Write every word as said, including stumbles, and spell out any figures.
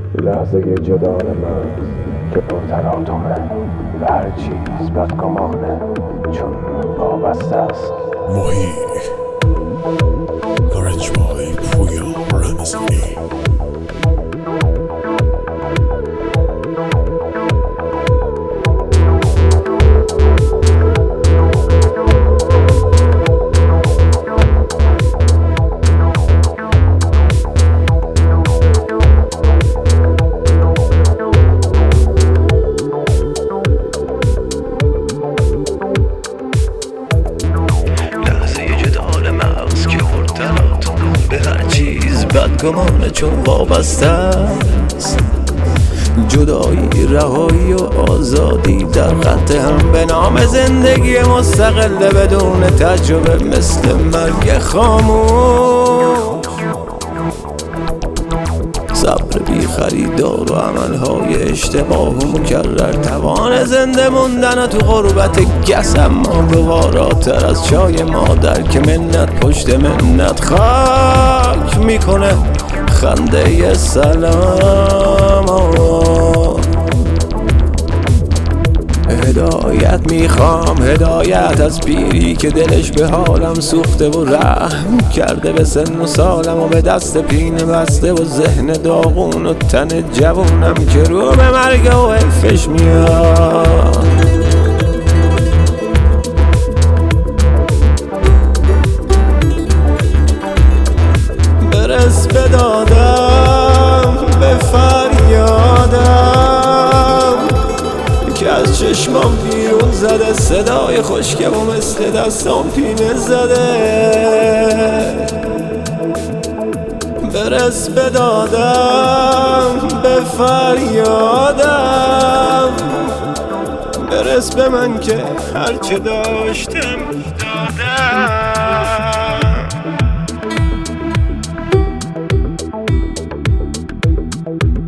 لحظه جدال من که پرتلاطمه و هر چیز بدگمانه چون وابسته است. ماهی آرنجبای پویا رمزانی. بدگمانه چون وابسته است. جدایی، رهایی و آزادی در خط هم به نام زندگی مستقل بدون تجربه مثل مرگ خاموش. صبر بی خریدار و عملهای اشتباه و مکرر توان زنده موندن تو غربت گس، اما گواراتر از چای مادر که منت پشت منت خاک میکنه خنده سلام. هدایت میخوام، هدایت از پیری که دلش به حالم سوخته و رحم کرده به سن و سالم و به دست پینه بسته و ذهن داغون و تن جوونم که رو به مرگ و حرفش میاد. برس به دادم، به فریادم که از چشمام بیرون زده، صدای خشکم و مثل دستام پینه زده. برس به دادم، به فریادم، برس به من که هرچه داشتم دادم.